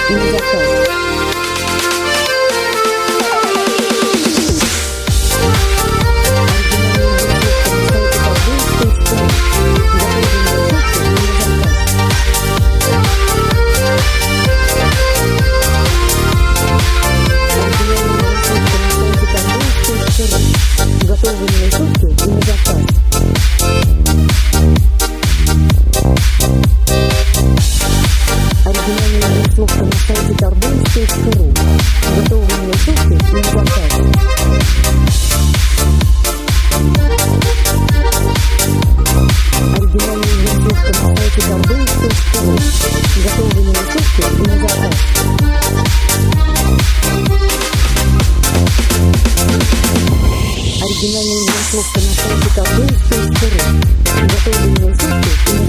и на заказ. Готовые рецепты и на заказ. Оригинальная рисовка на сайте Tarbox.ru. Готовые рецепты и на заказ. Оригинальная рисовка на сайте Tarbox.ru. Готовые рецепты и на заказ. Оригинальная рисовка на сайте Tarbox.ru. Готовые рецепты и на заказ.